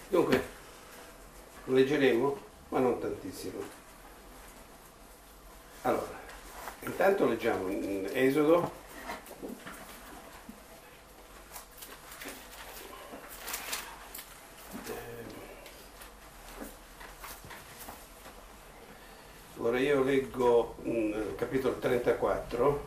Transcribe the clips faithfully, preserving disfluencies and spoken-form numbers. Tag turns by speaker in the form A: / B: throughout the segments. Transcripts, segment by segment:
A: Dunque, lo leggeremo, ma non tantissimo. Allora, intanto leggiamo in Esodo. Ora io leggo il capitolo trentaquattro,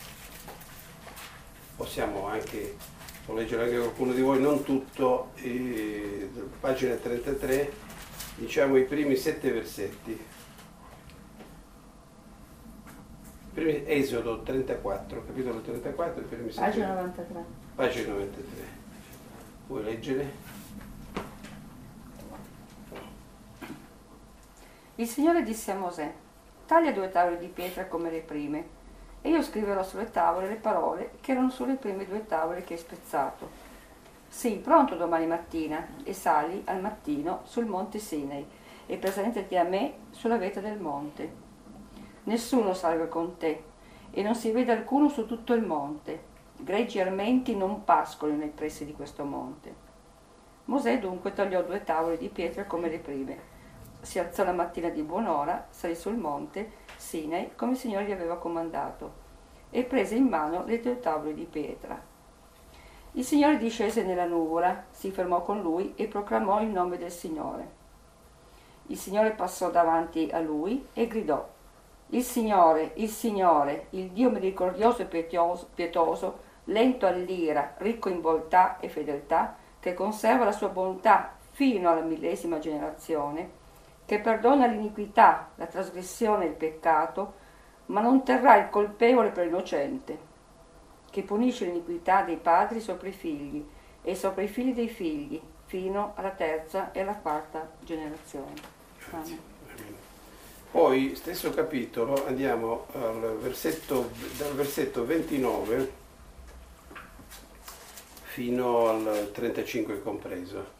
A: possiamo anche, può leggere anche qualcuno di voi, non tutto, eh, pagina trentatré, diciamo i primi sette versetti. Primi, Esodo trentaquattro, capitolo trentaquattro, i primi sette
B: pagina novantatré.
A: Pagina novantatré. Vuoi leggere?
B: Il Signore disse a Mosè: taglia due tavole di pietra come le prime, e io scriverò sulle tavole le parole che erano sulle prime due tavole che hai spezzato. Sii pronto domani mattina e sali al mattino sul monte Sinai e presentati a me sulla vetta del monte. Nessuno salga con te e non si vede alcuno su tutto il monte. Greggi armenti non pascolino nei pressi di questo monte. Mosè dunque tagliò due tavole di pietra come le prime. Si alzò la mattina di buon'ora, salì sul monte Sinai come il Signore gli aveva comandato e prese in mano le due tavole di pietra. Il Signore discese nella nuvola, si fermò con lui e proclamò il nome del Signore. Il Signore passò davanti a lui e gridò: il Signore, il Signore, il Dio misericordioso e pietoso, pietoso, lento all'ira, ricco in bontà e fedeltà, che conserva la sua bontà fino alla millesima generazione, che perdona l'iniquità, la trasgressione e il peccato, ma non terrà il colpevole per innocente, che punisce l'iniquità dei padri sopra i figli e sopra i figli dei figli, fino alla terza e alla quarta generazione. Amen.
A: Poi, stesso capitolo, andiamo al versetto, dal versetto ventinove fino al trentacinque compreso.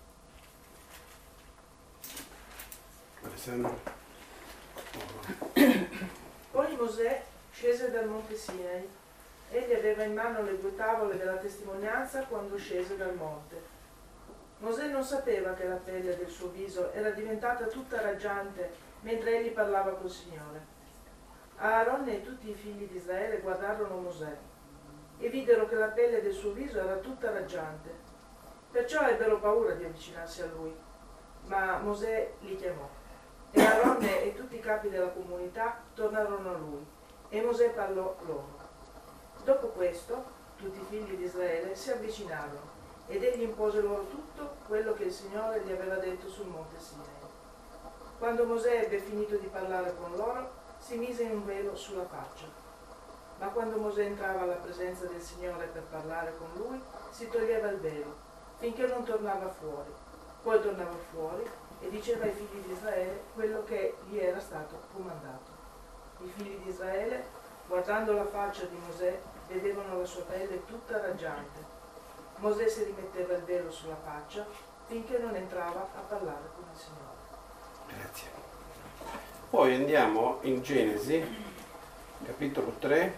C: Poi Mosè scese dal monte Sinai. Egli aveva in mano le due tavole della testimonianza quando scese dal monte. Mosè non sapeva che la pelle del suo viso era diventata tutta raggiante mentre egli parlava col Signore. Aaronne e tutti i figli di Israele guardarono Mosè e videro che la pelle del suo viso era tutta raggiante. Perciò ebbero paura di avvicinarsi a lui, ma Mosè li chiamò. E Aaronne e tutti i capi della comunità tornarono a lui, e Mosè parlò loro. Dopo questo, tutti i figli di Israele si avvicinarono, ed egli impose loro tutto quello che il Signore gli aveva detto sul monte Sinai. Quando Mosè ebbe finito di parlare con loro, si mise un velo sulla faccia. Ma quando Mosè entrava alla presenza del Signore per parlare con lui, si toglieva il velo, finché non tornava fuori. Poi tornava fuori e diceva ai figli di Israele quello che gli era stato comandato. I figli di Israele, guardando la faccia di Mosè, vedevano la sua pelle tutta raggiante. Mosè si rimetteva il velo sulla faccia finché non entrava a parlare con il Signore.
A: Grazie. Poi andiamo in Genesi, capitolo tre,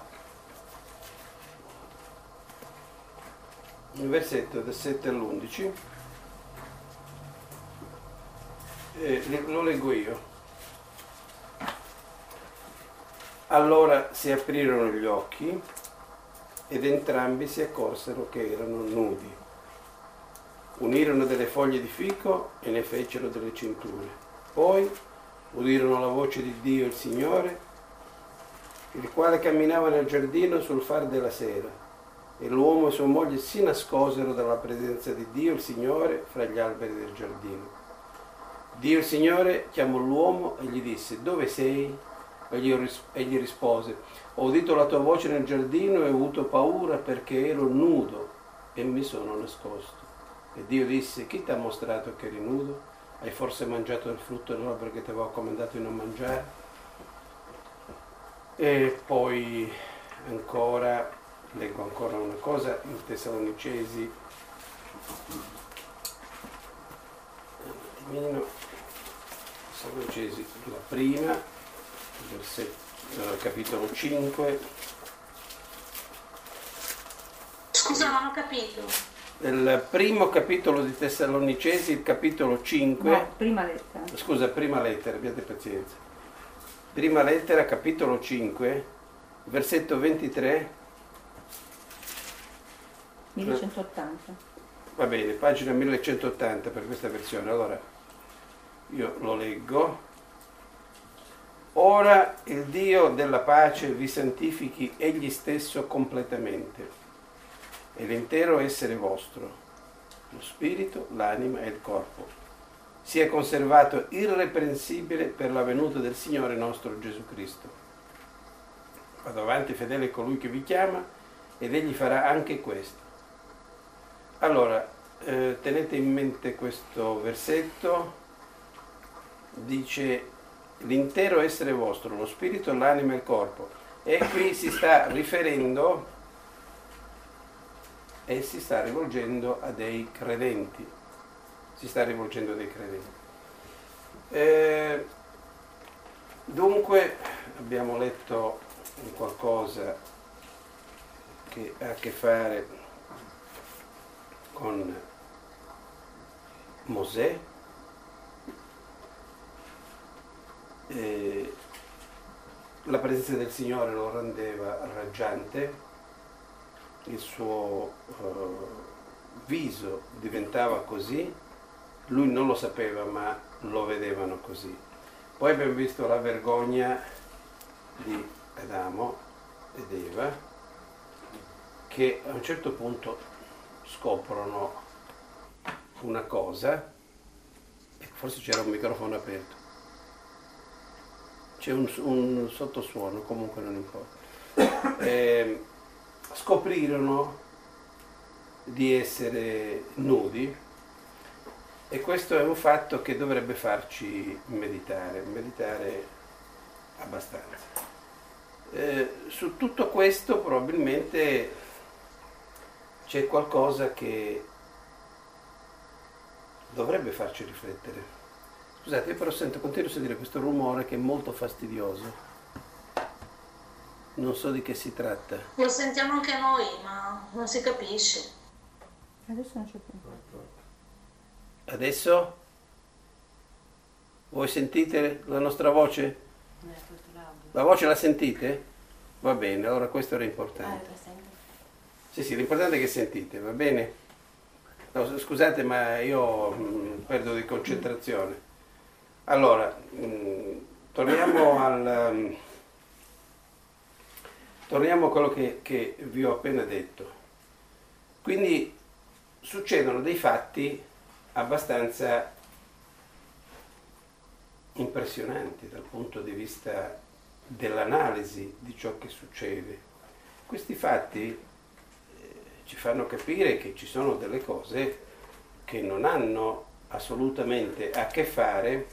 A: il versetto dal sette all'undici. Eh, lo leggo io. Allora si aprirono gli occhi ed entrambi si accorsero che erano nudi. Unirono delle foglie di fico e ne fecero delle cinture. Poi udirono la voce di Dio il Signore, il quale camminava nel giardino sul far della sera, e l'uomo e sua moglie si nascosero dalla presenza di Dio il Signore fra gli alberi del giardino. Dio il Signore chiamò l'uomo e gli disse: dove sei? Egli rispose: ho udito la tua voce nel giardino e ho avuto paura perché ero nudo e mi sono nascosto. E Dio disse: chi ti ha mostrato che eri nudo? Hai forse mangiato del frutto dell'albero che ti avevo comandato di non mangiare? E poi ancora, leggo ancora una cosa in Tessalonicesi, un attimino, Tessalonicesi, la prima, versetto, capitolo cinque.
D: Scusa, non ho capito.
A: il primo capitolo di Tessalonicesi, il capitolo cinque.
B: No, prima lettera.
A: Scusa, prima lettera, abbiate pazienza. Prima lettera, capitolo cinque, versetto ventitré.
B: millecentottanta.
A: Va bene, pagina millecentottanta per questa versione. Allora, io lo leggo. Ora il Dio della pace vi santifichi egli stesso completamente, e l'intero essere vostro, lo spirito, l'anima e il corpo, sia conservato irreprensibile per la venuta del Signore nostro Gesù Cristo. Vado avanti, fedele colui che vi chiama, ed egli farà anche questo. Allora, eh, tenete in mente questo versetto, dice l'intero essere vostro, lo spirito, l'anima e il corpo. E qui si sta riferendo e si sta rivolgendo a dei credenti. Si sta rivolgendo a dei credenti. Eh, dunque, abbiamo letto qualcosa che ha a che fare con Mosè. Eh, la presenza del Signore lo rendeva raggiante, il suo eh, viso diventava così, lui non lo sapeva ma lo vedevano così. Poi abbiamo visto la vergogna di Adamo ed Eva, che a un certo punto scoprono una cosa, e forse c'era un microfono aperto. C'è un, un sottosuono, comunque non importa. Eh, scoprirono di essere nudi, e questo è un fatto che dovrebbe farci meditare, meditare abbastanza. Eh, su tutto questo probabilmente c'è qualcosa che dovrebbe farci riflettere. Scusate, io però sento, continuo a sentire questo rumore che è molto fastidioso. Non so di che si tratta.
D: Lo sentiamo anche noi, ma non si capisce.
B: Adesso non c'è più.
A: Adesso? Voi sentite la nostra voce? La voce la sentite? Va bene, allora questo era importante. Sì, sì, l'importante è che sentite, va bene? No, scusate, ma io mh, perdo di concentrazione. Allora, mh, torniamo al um, torniamo a quello che, che vi ho appena detto. Quindi succedono dei fatti abbastanza impressionanti dal punto di vista dell'analisi di ciò che succede. Questi fatti eh, ci fanno capire che ci sono delle cose che non hanno assolutamente a che fare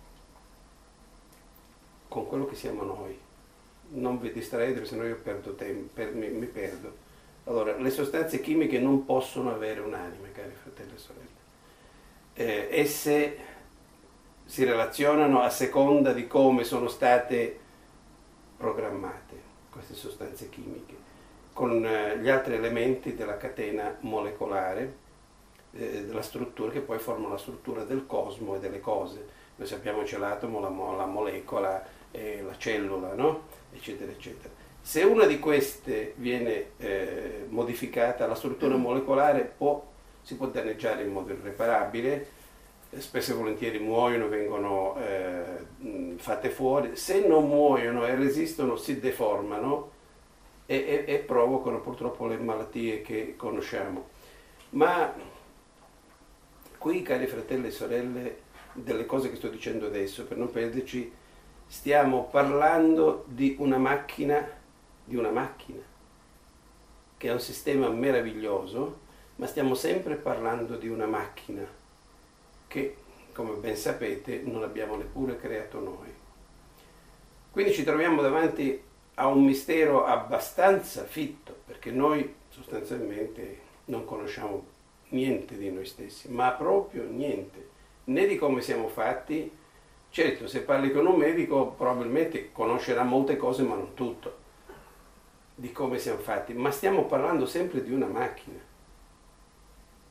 A: con quello che siamo noi. Non vi distraete, perché sennò io perdo tempo, per, mi, mi perdo. Allora, le sostanze chimiche non possono avere un'anima, cari fratelli e sorelle. Eh, esse si relazionano a seconda di come sono state programmate, queste sostanze chimiche, con eh, gli altri elementi della catena molecolare, eh, della struttura, che poi formano la struttura del cosmo e delle cose. Noi sappiamo c'è l'atomo, la, mo- la molecola, eh, la cellula, no? Eccetera, eccetera. Se una di queste viene eh, modificata, la struttura molecolare può, si può danneggiare in modo irreparabile, eh, spesso e volentieri muoiono, vengono eh, fatte fuori. Se non muoiono e resistono, si deformano e, e, e provocano purtroppo le malattie che conosciamo. Ma qui, cari fratelli e sorelle, delle cose che sto dicendo adesso, per non perderci, stiamo parlando di una macchina, di una macchina, che è un sistema meraviglioso, ma stiamo sempre parlando di una macchina che, come ben sapete, non abbiamo neppure creato noi. Quindi ci troviamo davanti a un mistero abbastanza fitto, perché noi sostanzialmente non conosciamo niente di noi stessi, ma proprio niente, né di come siamo fatti. Certo, se parli con un medico probabilmente conoscerà molte cose, ma non tutto, di come siamo fatti, ma stiamo parlando sempre di una macchina.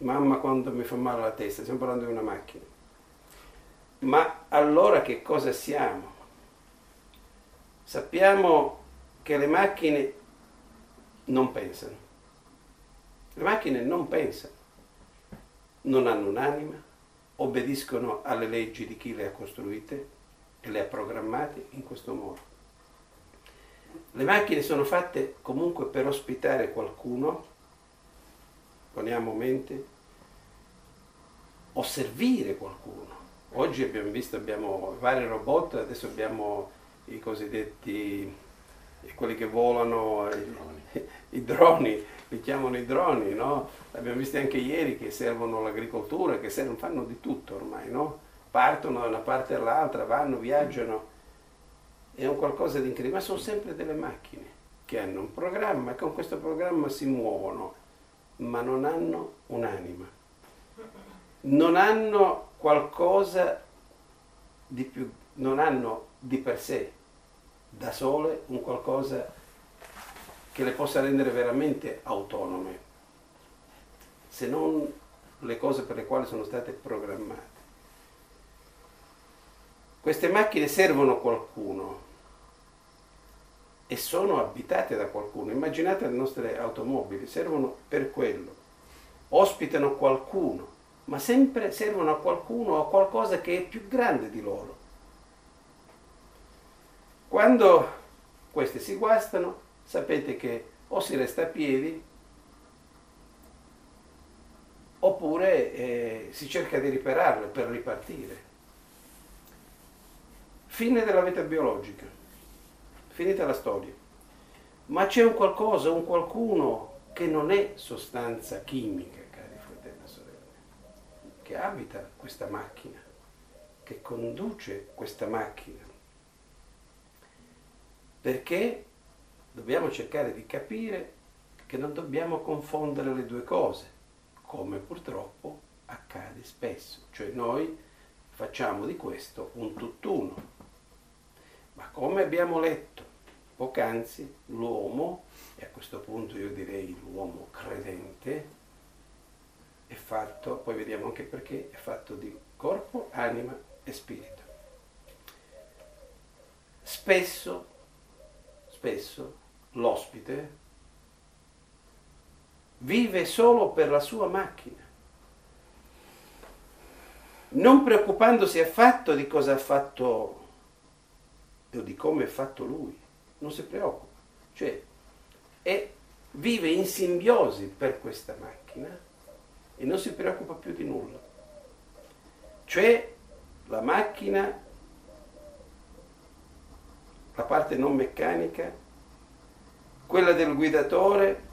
A: mamma quando mi fa male la testa, stiamo parlando di una macchina. Ma allora che cosa siamo? Sappiamo che le macchine non pensano. Le macchine non pensano, non hanno un'anima, obbediscono alle leggi di chi le ha costruite e le ha programmate in questo modo. Le macchine sono fatte comunque per ospitare qualcuno, poniamo mente, o servire qualcuno. Oggi abbiamo visto, abbiamo vari robot, adesso abbiamo i cosiddetti, quelli che volano, i droni, i droni li chiamano i droni, no? Abbiamo visto anche ieri che servono l'agricoltura, che servono, fanno di tutto ormai, no? Partono da una parte all'altra, vanno, viaggiano, è un qualcosa di incredibile, ma sono sempre delle macchine che hanno un programma e con questo programma si muovono, ma non hanno un'anima, non hanno qualcosa di più, non hanno di per sé, da sole, un qualcosa che le possa rendere veramente autonome, se non le cose per le quali sono state programmate. Queste macchine servono a qualcuno e sono abitate da qualcuno. Immaginate le nostre automobili, servono per quello, ospitano qualcuno, ma sempre servono a qualcuno o a qualcosa che è più grande di loro. Quando queste si guastano, sapete che o si resta a piedi oppure eh, si cerca di ripararle per ripartire. Fine della vita biologica, finita la storia. Ma c'è un qualcosa, un qualcuno che non è sostanza chimica, cari fratelli e sorelle, che abita questa macchina, che conduce questa macchina. Perché dobbiamo cercare di capire che non dobbiamo confondere le due cose, come purtroppo accade spesso. Cioè noi facciamo di questo un tutt'uno. Ma come abbiamo letto poc'anzi, l'uomo, e a questo punto io direi l'uomo credente, è fatto, poi vediamo anche perché, è fatto di corpo, anima e spirito. Spesso, spesso l'ospite vive solo per la sua macchina, non preoccupandosi affatto di cosa ha fatto o di come è fatto lui, non si preoccupa, cioè e vive in simbiosi per questa macchina e non si preoccupa più di nulla. Cioè la macchina, la parte non meccanica, quella del guidatore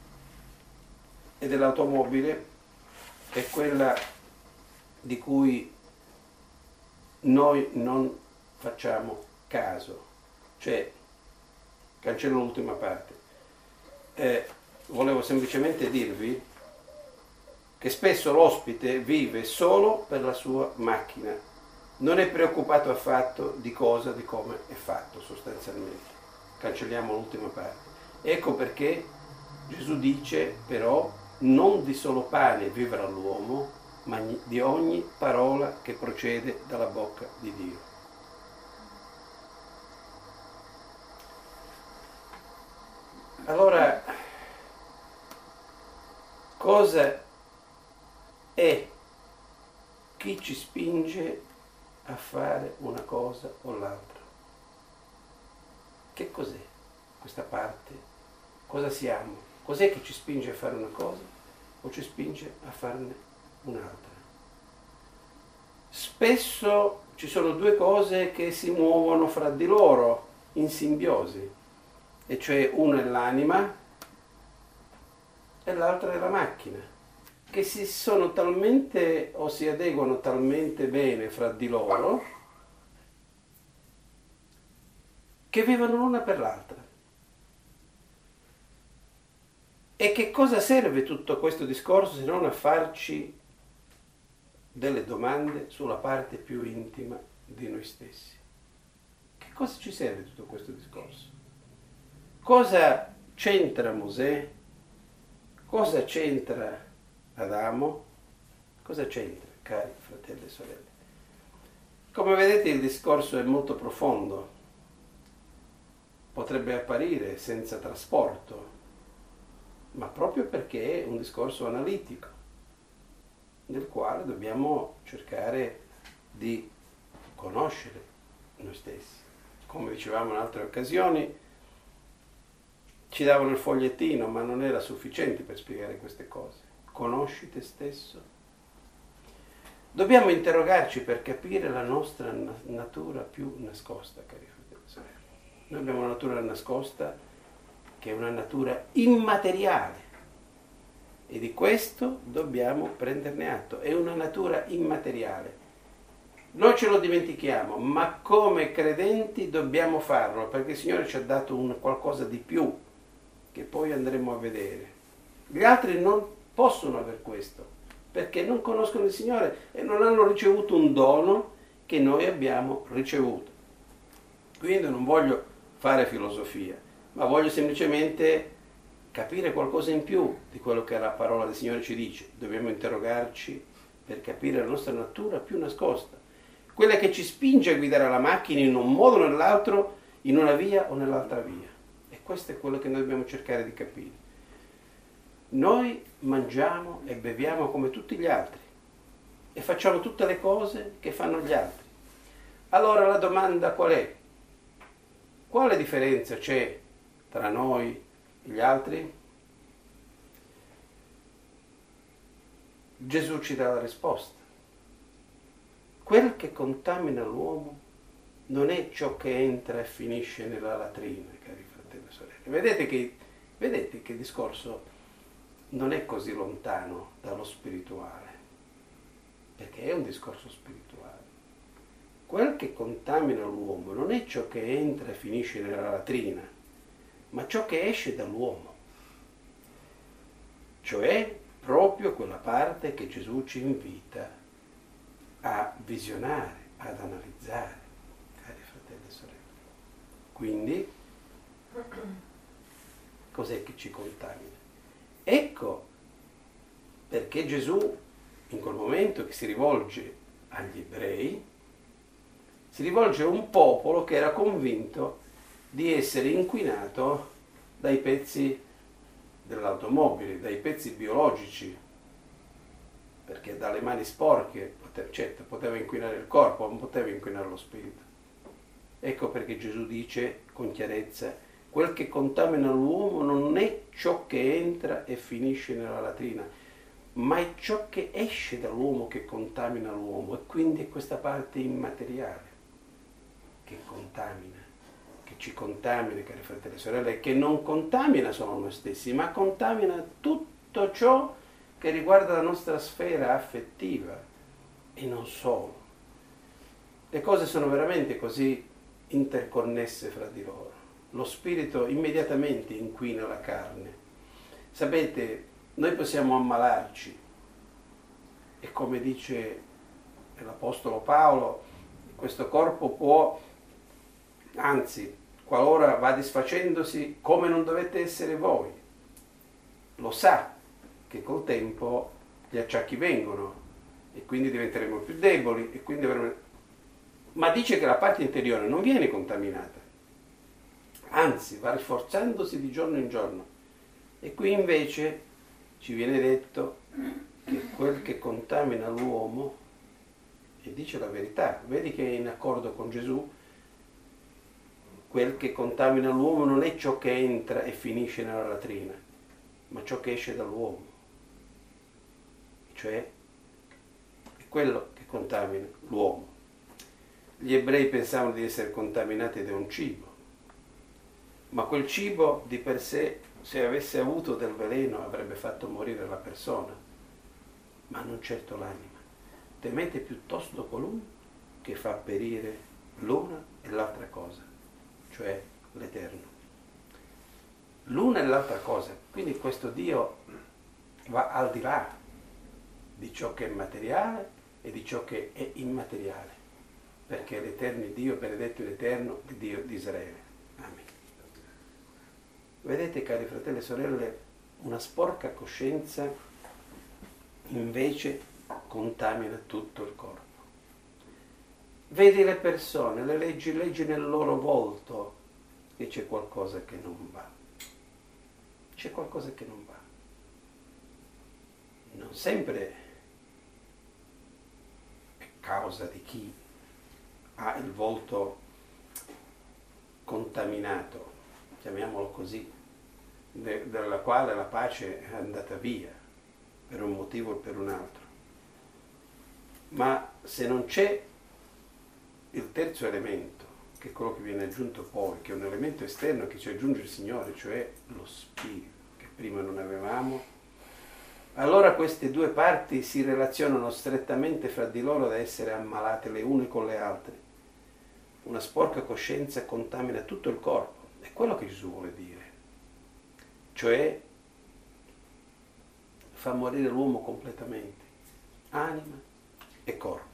A: e dell'automobile, è quella di cui noi non facciamo caso. Cioè, cancello l'ultima parte. Eh, volevo semplicemente dirvi che spesso l'ospite vive solo per la sua macchina, non è preoccupato affatto di cosa, di come è fatto sostanzialmente. Cancelliamo l'ultima parte. Ecco perché Gesù dice però: non di solo pane vivrà l'uomo, ma di ogni parola che procede dalla bocca di Dio. Allora, cosa è chi ci spinge a fare una cosa o l'altra? Che cos'è questa parte? Cosa siamo? Cos'è che ci spinge a fare una cosa o ci spinge a farne un'altra? Spesso ci sono due cose che si muovono fra di loro in simbiosi, e cioè una è l'anima e l'altra è la macchina, che si sono talmente o si adeguano talmente bene fra di loro che vivono l'una per l'altra. E che cosa serve tutto questo discorso se non a farci delle domande sulla parte più intima di noi stessi? Che cosa ci serve tutto questo discorso? Cosa c'entra Mosè? Cosa c'entra Adamo? Cosa c'entra, cari fratelli e sorelle? Come vedete il discorso è molto profondo, potrebbe apparire senza trasporto, ma proprio perché è un discorso analitico, nel quale dobbiamo cercare di conoscere noi stessi. Come dicevamo in altre occasioni, ci davano il fogliettino, ma non era sufficiente per spiegare queste cose. Conosci te stesso? Dobbiamo interrogarci per capire la nostra natura più nascosta, cari fratelli e sorelle. Noi abbiamo una natura nascosta che è una natura immateriale e di questo dobbiamo prenderne atto. È una natura immateriale. Noi ce lo dimentichiamo, ma come credenti dobbiamo farlo, perché il Signore ci ha dato un qualcosa di più che poi andremo a vedere. Gli altri non possono aver questo, perché non conoscono il Signore e non hanno ricevuto un dono che noi abbiamo ricevuto. Quindi non voglio fare filosofia, ma voglio semplicemente capire qualcosa in più di quello che la parola del Signore ci dice. Dobbiamo interrogarci per capire la nostra natura più nascosta, quella che ci spinge a guidare la macchina in un modo o nell'altro, in una via o nell'altra via. E questo è quello che noi dobbiamo cercare di capire. Noi mangiamo e beviamo come tutti gli altri e facciamo tutte le cose che fanno gli altri. Allora la domanda qual è? Quale differenza c'è tra noi e gli altri? Gesù ci dà la risposta. Quel che contamina l'uomo non è ciò che entra e finisce nella latrina, cari fratelli e sorelle. Vedete che, vedete che il discorso non è così lontano dallo spirituale, perché è un discorso spirituale. Quel che contamina l'uomo non è ciò che entra e finisce nella latrina, ma ciò che esce dall'uomo, cioè proprio quella parte che Gesù ci invita a visionare, ad analizzare, cari fratelli e sorelle. Quindi, cos'è che ci contamina? Ecco perché Gesù, in quel momento che si rivolge agli ebrei, si rivolge a un popolo che era convinto di essere inquinato dai pezzi dell'automobile, dai pezzi biologici, perché dalle mani sporche, certo, poteva inquinare il corpo, non poteva inquinare lo spirito. Ecco perché Gesù dice con chiarezza: quel che contamina l'uomo non è ciò che entra e finisce nella latrina, ma è ciò che esce dall'uomo che contamina l'uomo, e quindi è questa parte immateriale che contamina, che ci contamina, cari fratelli e sorelle, e che non contamina solo noi stessi, ma contamina tutto ciò che riguarda la nostra sfera affettiva e non solo. Le cose sono veramente così interconnesse fra di loro. Lo spirito immediatamente inquina la carne. Sapete, noi possiamo ammalarci e come dice l'Apostolo Paolo, questo corpo può, anzi, qualora va disfacendosi, come non dovete essere voi. Lo sa che col tempo gli acciacchi vengono e quindi diventeremo più deboli e quindi avremo... ma dice che la parte interiore non viene contaminata, anzi va rafforzandosi di giorno in giorno. E qui invece ci viene detto che quel che contamina l'uomo, e dice la verità, vedi che è in accordo con Gesù, quel che contamina l'uomo non è ciò che entra e finisce nella latrina, ma ciò che esce dall'uomo, cioè è quello che contamina l'uomo. Gli ebrei pensavano di essere contaminati da un cibo, ma quel cibo di per sé, se avesse avuto del veleno, avrebbe fatto morire la persona, ma non certo l'anima. Temete piuttosto colui che fa perire l'una e l'altra cosa, cioè l'Eterno. L'una e l'altra cosa, quindi questo Dio va al di là di ciò che è materiale e di ciò che è immateriale, perché l'Eterno Dio, benedetto l'Eterno, il Dio di Israele. Amen. Vedete, cari fratelli e sorelle, una sporca coscienza invece contamina tutto il corpo. Vedi le persone, le leggi, leggi nel loro volto che c'è qualcosa che non va. C'è qualcosa che non va. Non sempre è causa di chi ha il volto contaminato, chiamiamolo così, de- dalla quale la pace è andata via per un motivo o per un altro. Ma se non c'è il terzo elemento, che è quello che viene aggiunto poi, che è un elemento esterno che ci aggiunge il Signore, cioè lo spirito, che prima non avevamo, allora queste due parti si relazionano strettamente fra di loro da essere ammalate le une con le altre. Una sporca coscienza contamina tutto il corpo, è quello che Gesù vuole dire, cioè fa morire l'uomo completamente, anima e corpo.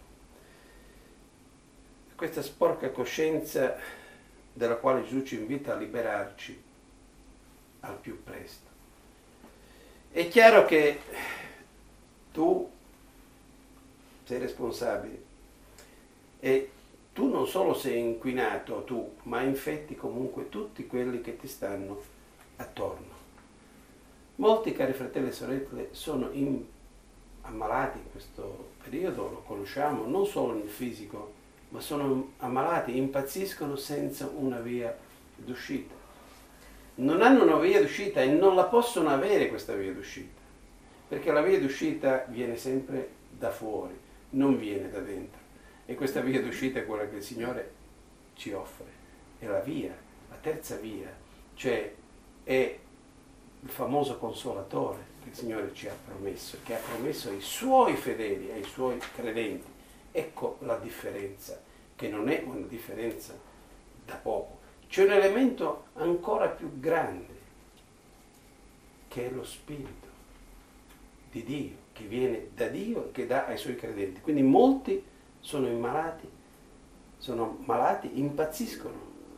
A: Questa sporca coscienza della quale Gesù ci invita a liberarci al più presto. È chiaro che tu sei responsabile e tu non solo sei inquinato tu, ma infetti comunque tutti quelli che ti stanno attorno. Molti, cari fratelli e sorelle, sono in, ammalati in questo periodo, lo conosciamo, non solo nel fisico, ma sono ammalati, impazziscono senza una via d'uscita. Non hanno una via d'uscita e non la possono avere questa via d'uscita, perché la via d'uscita viene sempre da fuori, non viene da dentro. E questa via d'uscita è quella che il Signore ci offre, è la via, la terza via, cioè è il famoso consolatore che il Signore ci ha promesso, che ha promesso ai Suoi fedeli, ai Suoi credenti. Ecco la differenza, che non è una differenza da poco. C'è un elemento ancora più grande, che è lo Spirito di Dio, che viene da Dio e che dà ai Suoi credenti. Quindi molti sono immalati, sono malati, impazziscono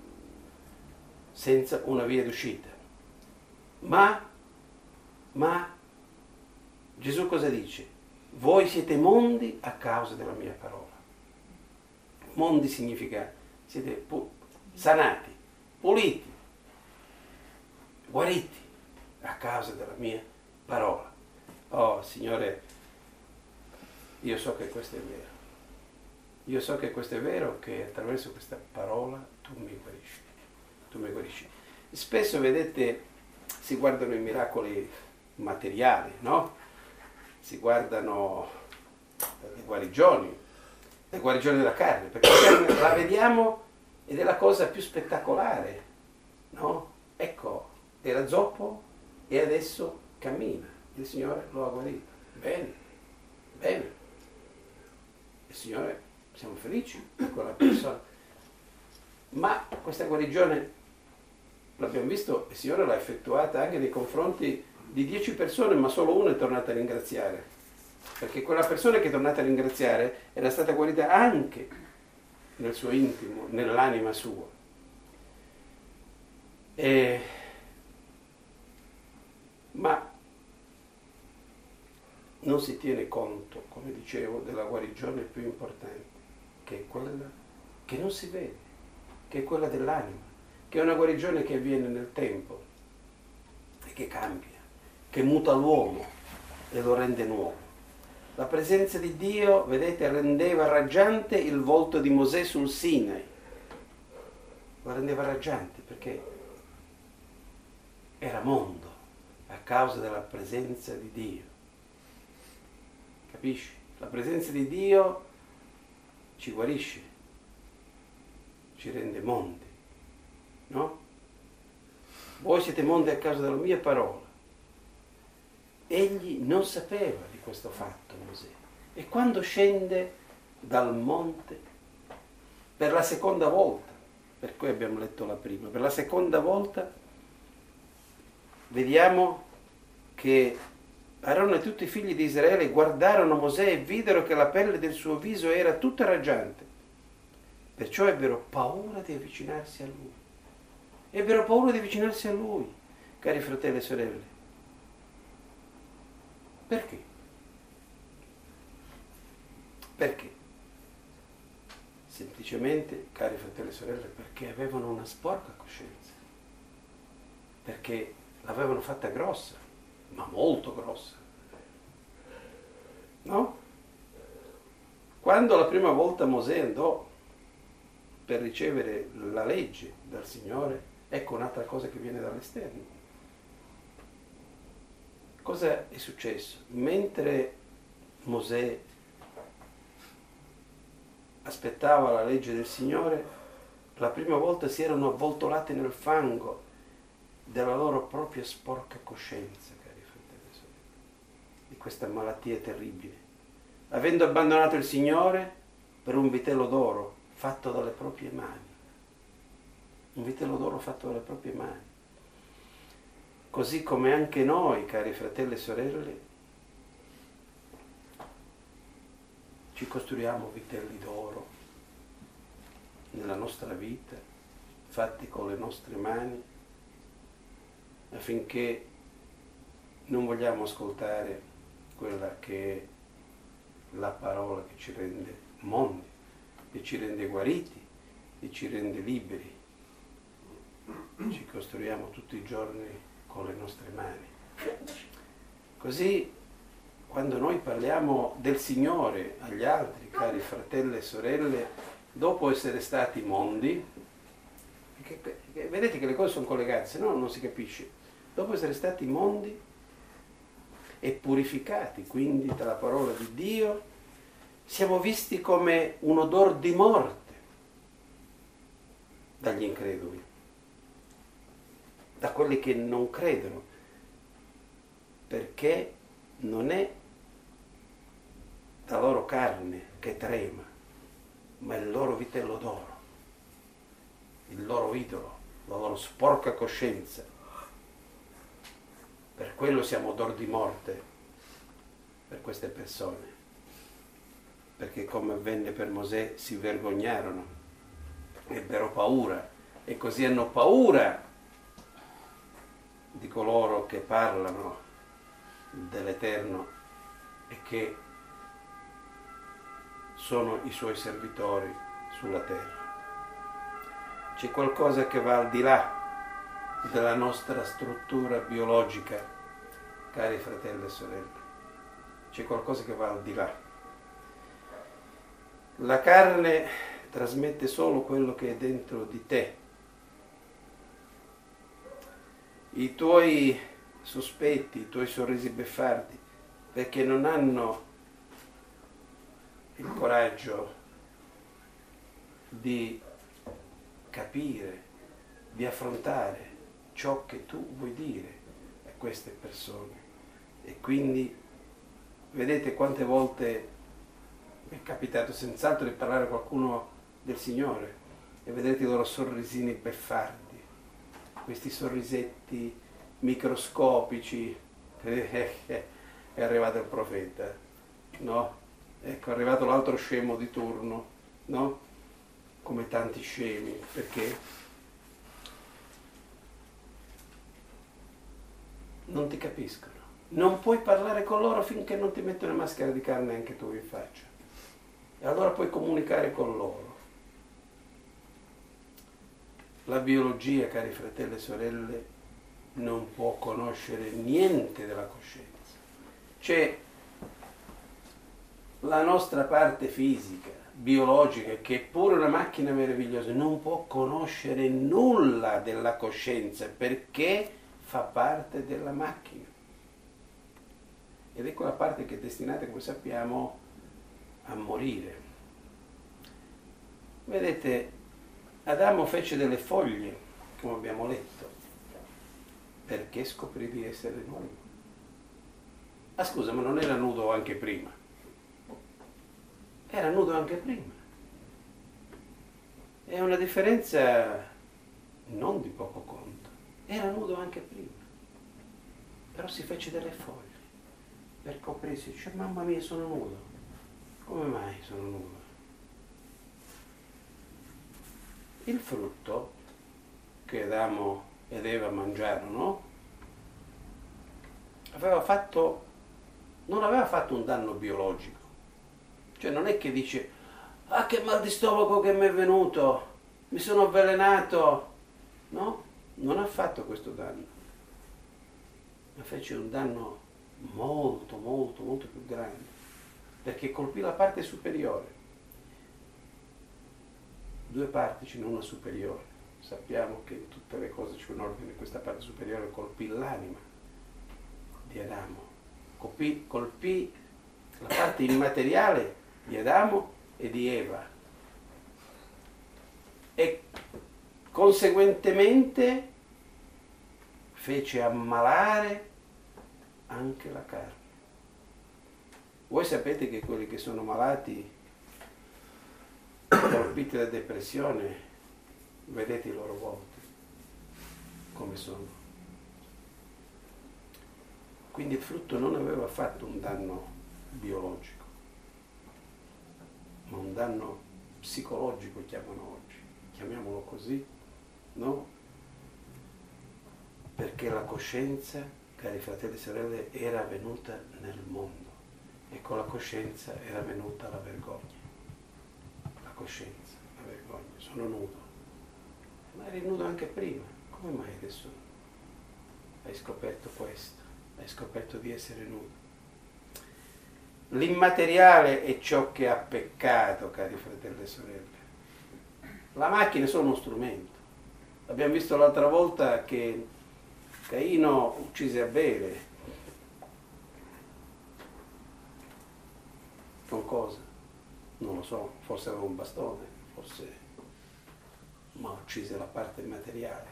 A: senza una via d'uscita. Ma, ma Gesù cosa dice? Voi siete mondi a causa della mia parola. Mondi significa siete pu- sanati, puliti, guariti a causa della mia parola. Oh Signore, io so che questo è vero. Io so che questo è vero, che attraverso questa parola tu mi guarisci. Tu mi guarisci. Spesso, vedete, si guardano i miracoli materiali, no? Si guardano le guarigioni, le guarigioni della carne, perché la carne la vediamo ed è la cosa più spettacolare, no? Ecco, era zoppo e adesso cammina, il Signore lo ha guarito. Bene, bene. Il Signore, siamo felici per quella persona. Ma questa guarigione, l'abbiamo visto, il Signore l'ha effettuata anche nei confronti di dieci persone, ma solo una è tornata a ringraziare, perché quella persona che è tornata a ringraziare era stata guarita anche nel suo intimo, nell'anima sua. E... ma non si tiene conto, come dicevo, della guarigione più importante, che è quella che non si vede, che è quella dell'anima, che è una guarigione che avviene nel tempo e che cambia, che muta l'uomo e lo rende nuovo. La presenza di Dio, vedete, rendeva raggiante il volto di Mosè sul Sinai. Lo rendeva raggiante perché era mondo a causa della presenza di Dio. Capisci? La presenza di Dio ci guarisce, ci rende mondi, no? Voi siete mondi a causa della mia parola. Egli non sapeva di questo fatto, Mosè. E quando scende dal monte, per la seconda volta, per cui abbiamo letto la prima, per la seconda volta, vediamo che Aaron e tutti i figli di Israele guardarono Mosè e videro che la pelle del suo viso era tutta raggiante. Perciò ebbero paura di avvicinarsi a lui. Ebbero paura di avvicinarsi a lui, cari fratelli e sorelle. Perché? Perché? Semplicemente, cari fratelli e sorelle, perché avevano una sporca coscienza, perché l'avevano fatta grossa, ma molto grossa. No? Quando la prima volta Mosè andò per ricevere la legge dal Signore, ecco un'altra cosa che viene dall'esterno. Cosa è successo? Mentre Mosè aspettava la legge del Signore, la prima volta si erano avvoltolati nel fango della loro propria sporca coscienza, cari fratelli e sorelle, di questa malattia terribile, avendo abbandonato il Signore per un vitello d'oro fatto dalle proprie mani, un vitello d'oro fatto dalle proprie mani. Così come anche noi, cari fratelli e sorelle, ci costruiamo vitelli d'oro nella nostra vita, fatti con le nostre mani, affinché non vogliamo ascoltare quella che è la parola che ci rende mondi, che ci rende guariti, che ci rende liberi. Ci costruiamo tutti i giorni con le nostre mani. Così, quando noi parliamo del Signore agli altri, cari fratelli e sorelle, dopo essere stati mondi, perché, vedete che le cose sono collegate, se no non si capisce, dopo essere stati mondi e purificati quindi dalla parola di Dio, siamo visti come un odor di morte dagli increduli, da quelli che non credono, perché non è la loro carne che trema, ma il loro vitello d'oro, il loro idolo, la loro sporca coscienza. Per quello siamo odor di morte per queste persone, perché come avvenne per Mosè si vergognarono, ebbero paura e così hanno paura di coloro che parlano dell'Eterno e che sono i suoi servitori sulla terra. C'è qualcosa che va al di là della nostra struttura biologica, cari fratelli e sorelle. C'è qualcosa che va al di là. La carne trasmette solo quello che è dentro di te. I tuoi sospetti, i tuoi sorrisi beffardi, perché non hanno il coraggio di capire, di affrontare ciò che tu vuoi dire a queste persone. E quindi vedete quante volte mi è capitato senz'altro di parlare a qualcuno del Signore e vedete i loro sorrisini beffardi, questi sorrisetti microscopici. È arrivato il profeta, no? Ecco, è arrivato l'altro scemo di turno, no? Come tanti scemi, perché non ti capiscono. Non puoi parlare con loro finché non ti metti una maschera di carne anche tu in faccia. E allora puoi comunicare con loro. La biologia, cari fratelli e sorelle, non può conoscere niente della coscienza. C'è la nostra parte fisica, biologica, che è pure una macchina meravigliosa, non può conoscere nulla della coscienza perché fa parte della macchina. Ed è quella parte che è destinata, come sappiamo, a morire. Vedete, Adamo fece delle foglie, come abbiamo letto, perché scoprì di essere nudo. Ah scusa, ma non era nudo anche prima? Era nudo anche prima. È una differenza non di poco conto. Era nudo anche prima. Però si fece delle foglie per coprirsi. Dice, mamma mia, sono nudo. Come mai sono nudo? Il frutto che Adamo ed Eva mangiarono aveva fatto, non aveva fatto un danno biologico. Cioè non è che dice, ah che mal di stomaco che mi è venuto, mi sono avvelenato. No, non ha fatto questo danno, ma fece un danno molto, molto, molto più grande, perché colpì la parte superiore. Due parti, ce n'è una superiore. Sappiamo che in tutte le cose c'è un ordine, questa parte superiore colpì l'anima di Adamo, colpì, colpì la parte immateriale di Adamo e di Eva e conseguentemente fece ammalare anche la carne. Voi sapete che quelli che sono malati, colpiti da depressione, vedete i loro volti come sono. Quindi il frutto non aveva fatto un danno biologico, ma un danno psicologico, chiamano oggi, chiamiamolo così, no? Perché la coscienza, cari fratelli e sorelle, era venuta nel mondo e con la coscienza era venuta la vergogna. La coscienza, la vergogna, sono nudo. Ma eri nudo anche prima, come mai adesso hai scoperto questo? Hai scoperto di essere nudo? L'immateriale è ciò che ha peccato, cari fratelli e sorelle. La macchina è solo uno strumento. Abbiamo visto l'altra volta che Caino uccise Abele. Con cosa? Non lo so, forse aveva un bastone, forse, ma uccise la parte materiale,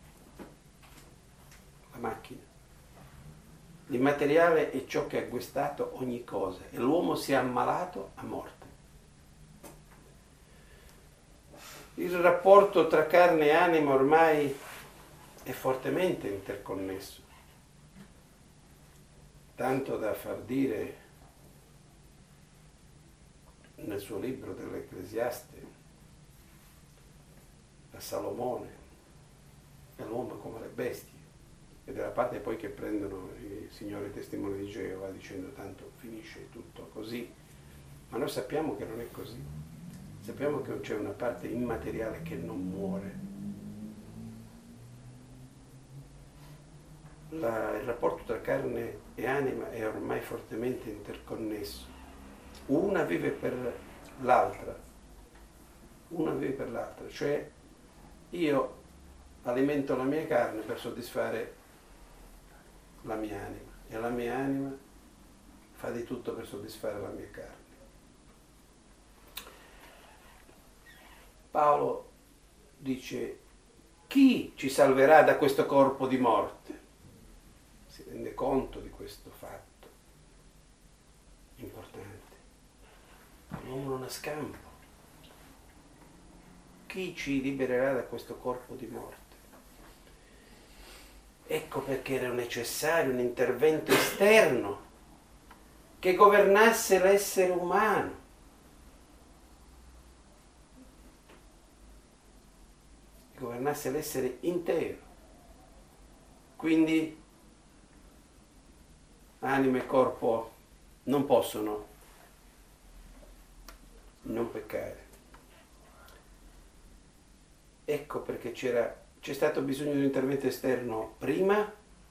A: la macchina. L'immateriale è ciò che ha gustato ogni cosa e l'uomo si è ammalato a morte. Il rapporto tra carne e anima ormai è fortemente interconnesso, tanto da far dire nel suo libro dell'Ecclesiaste a Salomone, è l'uomo come le bestie, e della parte poi che prendono i signori testimoni di Geova dicendo tanto finisce tutto così, ma noi sappiamo che non è così, sappiamo che c'è una parte immateriale che non muore. La, il rapporto tra carne e anima è ormai fortemente interconnesso. Una vive per l'altra, una vive per l'altra, cioè io alimento la mia carne per soddisfare la mia anima e la mia anima fa di tutto per soddisfare la mia carne. Paolo dice: chi ci salverà da questo corpo di morte? Si rende conto di questo fatto importante. L'uomo non ha scampo. Chi ci libererà da questo corpo di morte? Ecco perché era necessario un intervento esterno che governasse l'essere umano. Che governasse l'essere intero. Quindi anima e corpo non possono non peccare. Ecco perché c'era, c'è stato bisogno di un intervento esterno prima,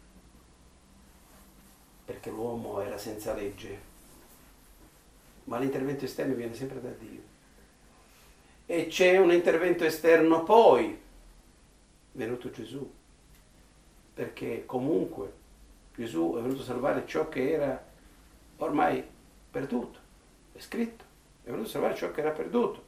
A: perché l'uomo era senza legge, ma l'intervento esterno viene sempre da Dio. E c'è un intervento esterno poi, venuto Gesù, perché comunque Gesù è venuto a salvare ciò che era ormai perduto, è scritto, è venuto a salvare ciò che era perduto.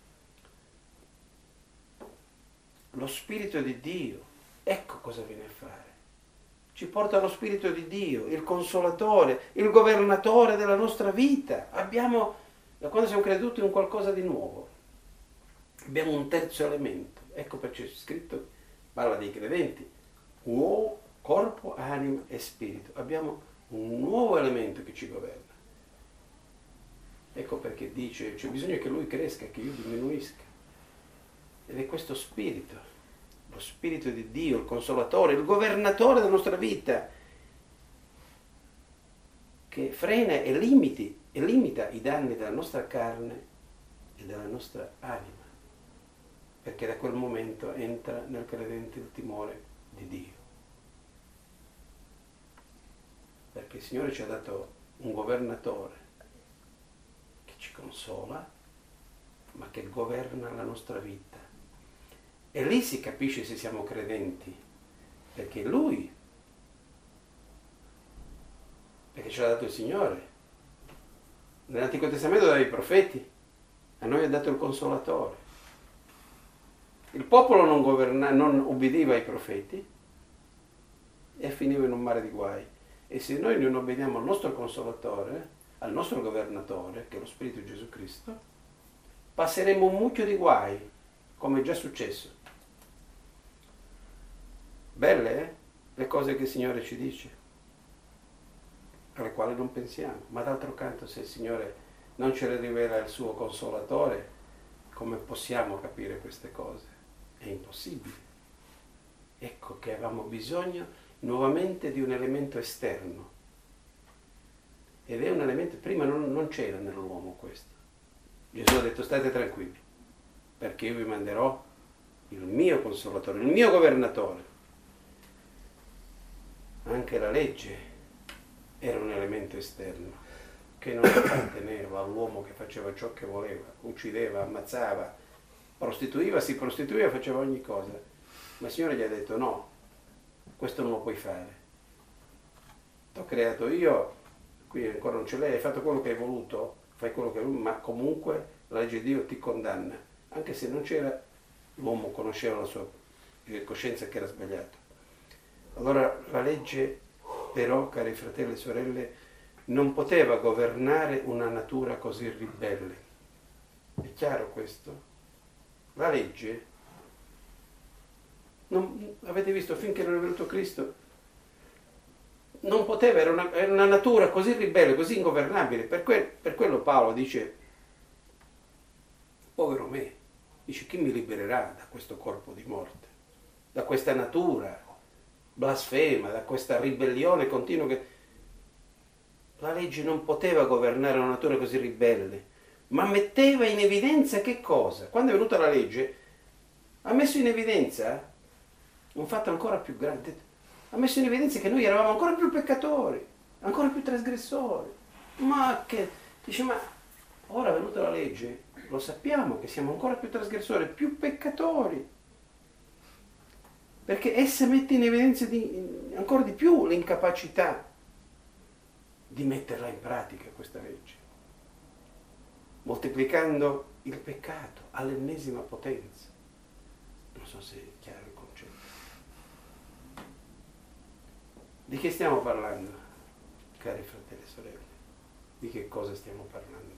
A: Lo Spirito di Dio, ecco cosa viene a fare. Ci porta lo Spirito di Dio, il Consolatore, il Governatore della nostra vita. Abbiamo, da quando siamo creduti, in qualcosa di nuovo. Abbiamo un terzo elemento. Ecco perché c'è scritto, parla dei credenti, uomo, corpo, anima e spirito. Abbiamo un nuovo elemento che ci governa. Ecco perché dice, c'è bisogno che lui cresca, che io diminuisca. Ed è questo spirito, lo Spirito di Dio, il Consolatore, il Governatore della nostra vita, che frena e limiti e limita i danni della nostra carne e della nostra anima, perché da quel momento entra nel credente il timore di Dio. Perché il Signore ci ha dato un governatore che ci consola, ma che governa la nostra vita. E lì si capisce se siamo credenti, perché Lui, perché ce l'ha dato il Signore. Nell'Antico Testamento dava i profeti, a noi ha dato il Consolatore. Il popolo non, governa, non ubbidiva ai profeti e finiva in un mare di guai. E se noi non obbediamo al nostro Consolatore, al nostro Governatore, che è lo Spirito di Gesù Cristo, passeremo un mucchio di guai, come è già successo. Belle, eh? Le cose che il Signore ci dice, alle quali non pensiamo. Ma d'altro canto, se il Signore non ce le rivela il suo Consolatore, come possiamo capire queste cose? È impossibile. Ecco che avevamo bisogno nuovamente di un elemento esterno. Ed è un elemento, prima non, non c'era nell'uomo questo. Gesù ha detto: state tranquilli, perché io vi manderò il mio Consolatore, il mio Governatore. Anche la legge era un elemento esterno che non apparteneva all'uomo che faceva ciò che voleva, uccideva, ammazzava, prostituiva, si prostituiva, faceva ogni cosa. Ma il Signore gli ha detto: no, questo non lo puoi fare. T'ho creato io, qui ancora non ce l'hai, hai fatto quello che hai voluto, fai quello che hai voluto, ma comunque la legge di Dio ti condanna. Anche se non c'era, l'uomo conosceva la sua coscienza che era sbagliato. Allora la legge, però, cari fratelli e sorelle, non poteva governare una natura così ribelle. È chiaro questo? La legge, non, avete visto, finché non è venuto Cristo, non poteva, era una, era una natura così ribelle, così ingovernabile. Per, que, per quello Paolo dice: povero me, dice, chi mi libererà da questo corpo di morte, da questa natura blasfema, da questa ribellione continua che... La legge non poteva governare una natura così ribelle, ma metteva in evidenza che cosa? Quando è venuta la legge, ha messo in evidenza un fatto ancora più grande, ha messo in evidenza che noi eravamo ancora più peccatori, ancora più trasgressori. Ma che... Dice, ma ora è venuta la legge, lo sappiamo che siamo ancora più trasgressori, più peccatori, perché essa mette in evidenza di, ancora di più l'incapacità di metterla in pratica questa legge, moltiplicando il peccato all'ennesima potenza. Non so se è chiaro il concetto. Di che stiamo parlando, cari fratelli e sorelle? Di che cosa stiamo parlando?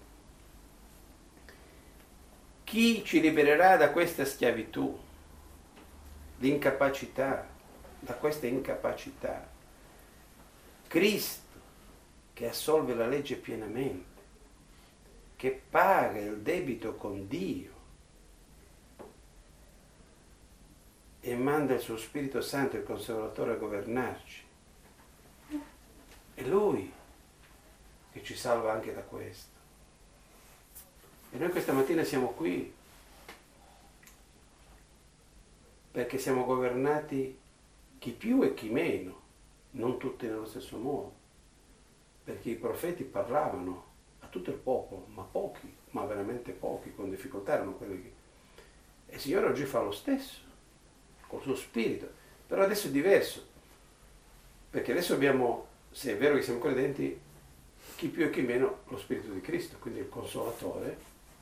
A: Chi ci libererà da questa schiavitù, l'incapacità, da questa incapacità? Cristo, che assolve la legge pienamente, che paga il debito con Dio e manda il suo Spirito Santo, il Consolatore, a governarci. È Lui che ci salva anche da questo. E noi questa mattina siamo qui perché siamo governati, chi più e chi meno, non tutti nello stesso modo. Perché i profeti parlavano a tutto il popolo, ma pochi, ma veramente pochi, con difficoltà erano quelli che... E il Signore oggi fa lo stesso, col suo Spirito. Però adesso è diverso, perché adesso abbiamo, se è vero che siamo credenti, chi più e chi meno lo Spirito di Cristo, quindi il Consolatore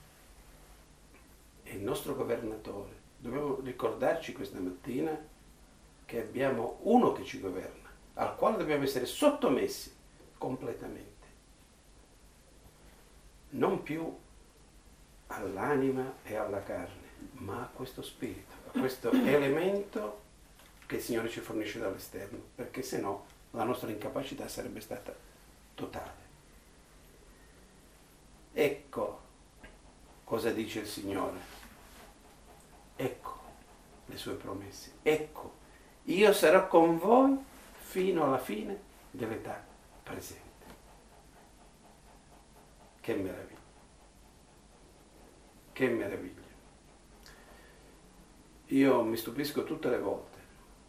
A: è il nostro Governatore. Dobbiamo ricordarci questa mattina che abbiamo uno che ci governa, al quale dobbiamo essere sottomessi completamente, non più all'anima e alla carne, ma a questo spirito, a questo elemento che il Signore ci fornisce dall'esterno, perché se no la nostra incapacità sarebbe stata totale. Ecco cosa dice il Signore, ecco le sue promesse, ecco, io sarò con voi fino alla fine dell'età presente. Che meraviglia. Che meraviglia. Io mi stupisco tutte le volte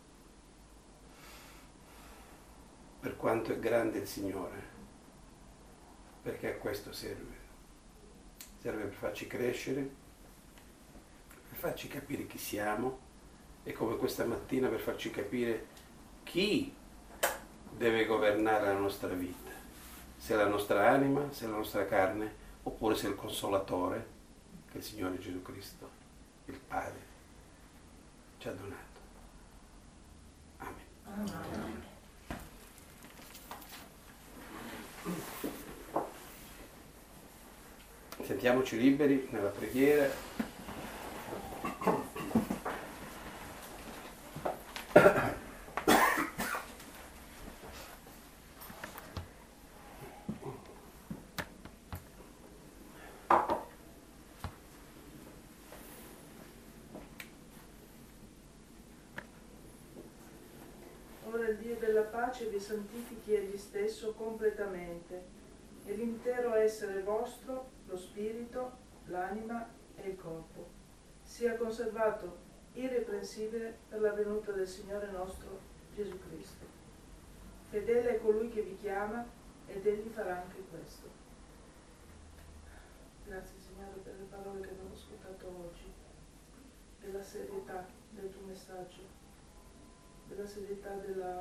A: per quanto è grande il Signore, perché a questo serve. Serve per farci crescere, per farci capire chi siamo e come questa mattina per farci capire chi deve governare la nostra vita, se la nostra anima, se la nostra carne, oppure se il Consolatore che il Signore Gesù Cristo, il Padre, ci ha donato. Amen. Amen. Sentiamoci liberi nella preghiera.
C: Ora il Dio della pace vi santifichi egli stesso completamente, e l'intero essere vostro, lo spirito, l'anima e il corpo, sia conservato irreprensibile per la venuta del Signore nostro Gesù Cristo. Fedele è colui che vi chiama ed egli farà anche questo. Grazie Signore per le parole che abbiamo ascoltato oggi, della serietà del tuo messaggio, della serietà della,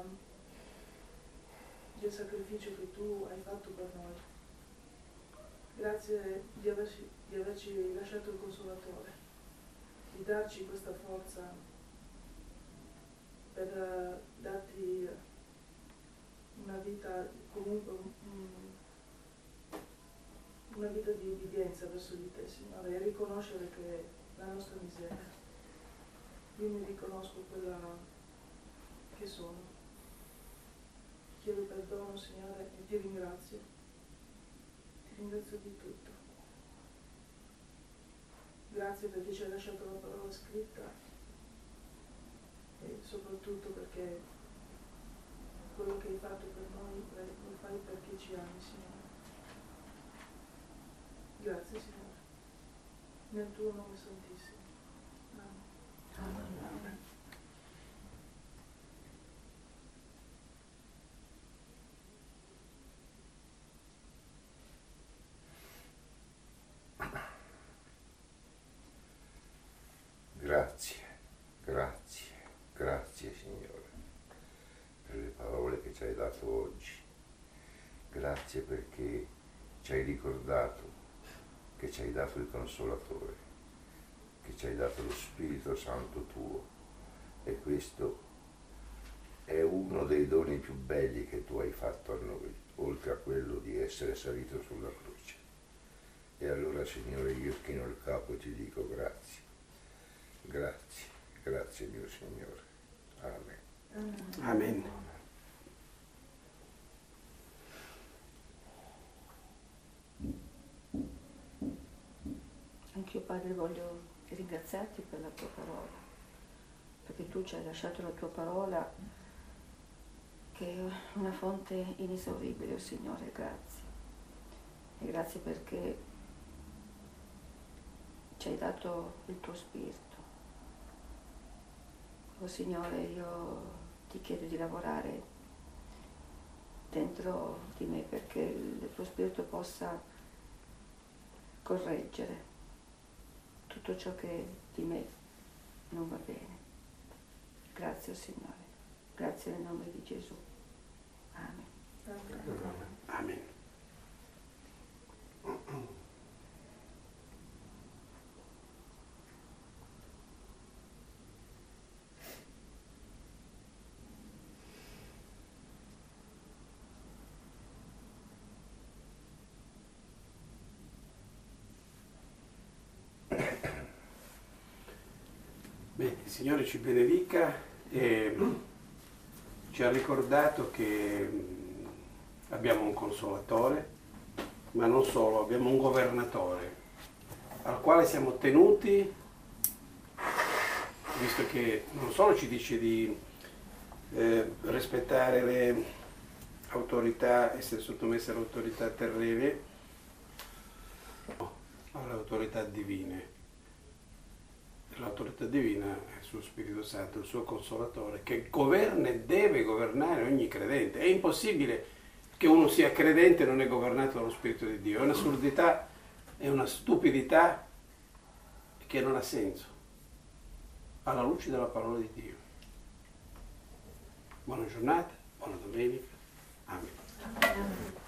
C: del sacrificio che tu hai fatto per noi. Grazie di averci, di averci lasciato il Consolatore, di darci questa forza per uh, darti una vita, comunque um, una vita di obbedienza verso di te, Signore, e riconoscere che la nostra miseria, io mi riconosco quella che sono. Ti chiedo perdono, Signore, e ti ringrazio. Ti ringrazio di tutto. Grazie perché ci hai lasciato la parola scritta e soprattutto perché quello che hai fatto per noi lo fai perché ci ami, Signore. Grazie, Signore. Nel tuo nome santissimo. Amen. Amen.
E: Grazie, grazie, grazie Signore per le parole che ci hai dato oggi. Grazie perché ci hai ricordato che ci hai dato il Consolatore, che ci hai dato lo Spirito Santo tuo, e questo è uno dei doni più belli che tu hai fatto a noi, oltre a quello di essere salito sulla croce. E allora Signore, io chino il capo e ti dico grazie. Grazie, grazie mio Signore. Amen.
A: Amen.
B: Anch'io, Padre, voglio ringraziarti per la tua parola, perché tu ci hai lasciato la tua parola, che è una fonte inesauribile, oh Signore, grazie. E grazie perché ci hai dato il tuo Spirito. Oh Signore, io ti chiedo di lavorare dentro di me perché il tuo Spirito possa correggere tutto ciò che di me non va bene. Grazie, oh Signore. Grazie nel nome di Gesù. Amen.
A: Amen. Bene, il Signore ci benedica e ci ha ricordato che abbiamo un Consolatore, ma non solo, abbiamo un Governatore al quale siamo tenuti, visto che non solo ci dice di eh, rispettare le autorità, essere sottomesse alle autorità terrene, alle autorità divine. L'autorità divina è il suo Spirito Santo, il suo Consolatore, che governa e deve governare ogni credente. È impossibile che uno sia credente e non è governato dallo Spirito di Dio. È un'assurdità, è una stupidità che non ha senso, alla luce della parola di Dio. Buona giornata, buona domenica. Amen.